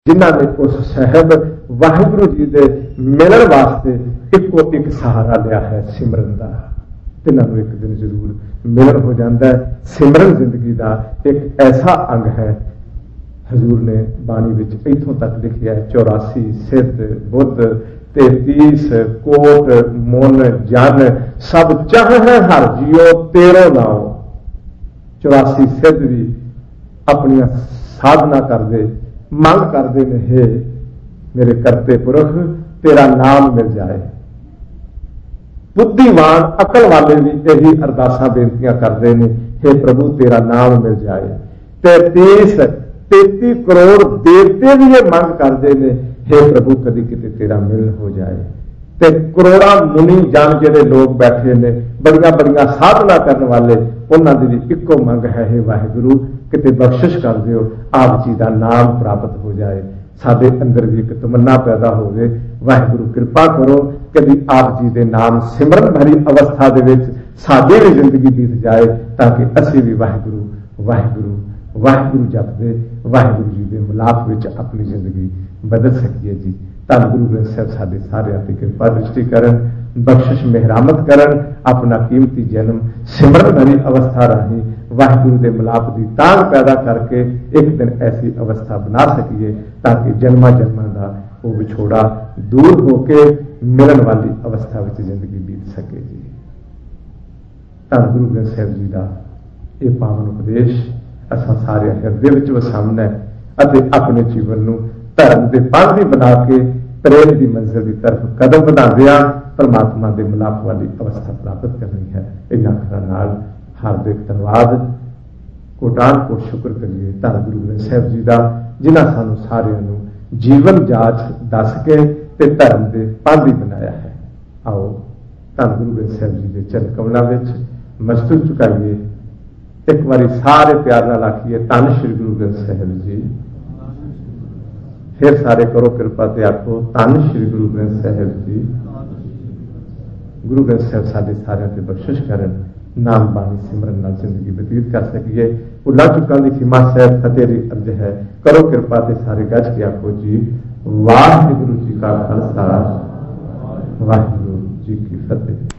जिन्हां ने उस साहब वाहिगुरू जी के मिलन वास्ते इको एक सहारा लिया है सिमरन का। तिन्हों एक दिन जरूर मिलन हो जाता है। सिमरन जिंदगी का एक ऐसा अंग है। हजूर ने बाणी विच इथों तक लिखिया है 84 सिद्ध बुद्ध 33 कोट मुन जन सब चाह है हर जियो तेरो नाओ। 84 सिद्ध भी अपनी साधना करते मंग करते ने, हे मेरे करते पुरख तेरा नाम मिल जाए। बुद्धिमान अकल वाले भी यही अरदासा बेनतियां करते हैं, हे प्रभु तेरा नाम मिल जाए। 33 करोड़ देवते भी ये मंग करते हैं, हे प्रभु कदी किते तेरा मिलन हो जाए। ते करोड़ा मुनि जन जिहड़े लोग बैठे ने बड़िया बड़िया साधना करने वाले, उन्होंने भी इको मंग है, हे वाहिगुरू किते बख्शिश कर दिओ, आप जी का नाम प्राप्त हो जाए। साडे अंदर भी एक तमन्ना पैदा हो गए, वाहिगुरू कृपा करो कभी आप जी के नाम सिमरन भरी अवस्था दे विच साडी भी जिंदगी बीत जाए, ताकि असी भी वाहिगुरू वाहिगुरू वाहिगुरू जपदे वाहिगुरू जी के मिलाप विच अपनी जिंदगी बदल सकीए जी। धन गुरु ग्रंथ साहिब साडे सारिआं ते कृपा दृष्टि करन, बख्शिश मेहरामत करन, अपना कीमती जन्म सिमरन भरी अवस्था राही वाहिगुरू के मिलाप की तांग पैदा करके एक दिन ऐसी अवस्था बना सकीए, ताकि जन्मा जन्मा का वो विछोड़ा दूर होके मिलन वाली अवस्था में जिंदगी बीत सके जी। धन गुरु ग्रंथ साहिब जी का यह पावन उपदेश असां सारे हृदय विच वसाउणा है, अपने जीवन को धर्म के पाधी बना के प्रेम की मंजिल की तरफ कदम बढ़ादिया परमात्मा के मिलाप वाली अवस्था प्राप्त करनी है। इन अखरां नाल हार्दिक धन्यवाद, कोटान कोट शुक्र करिए धन गुरु ग्रंथ साहिब जी का, जिन्हां सानू सारिआं नूं जीवन जाच दस के ते धर्म के पाधी बनाया है। आओ धन गुरु ग्रंथ साहिब जी के चरण कमलों में मस्तक झुकाइए, एक बारी सारे प्यार नाल आखिए धन श्री गुरु ग्रंथ साहिब जी। फिर सारे करो कृपा ते आखो धन श्री गुरु ग्रंथ साहिब जी। गुरु ग्रंथ साहिब साडे सारिआं ते बख्शिश करन, नाम बाणी सिमरन नाल जिंदगी बतीत कर सकीए। भुला चुकां दी खिमा साहिब फतेह दी अर्ज है, करो कृपा ते सारे गज के आखो जी वाहिगुरू जी का खालसा वाहिगुरू जी की फतेह।